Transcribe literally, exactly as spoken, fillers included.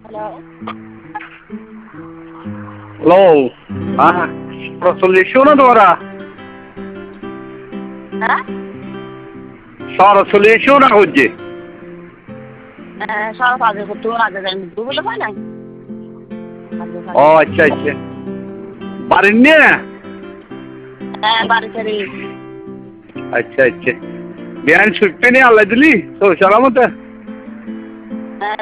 hello hello হ্যাঁ চল্লিশশো না তোমরা হ্যাঁ সারা চল্লিশশো না হচ্ছে সারা কাজে করতে আগে যাই বলে পাই নাই ও আচ্ছা আচ্ছা বাড়ির নিয়ে হ্যাঁ বাড়ি সারি আচ্ছা আচ্ছা বিয়ান ছুটতে নিয়ে আল্লাহ দিলি তো সালামতে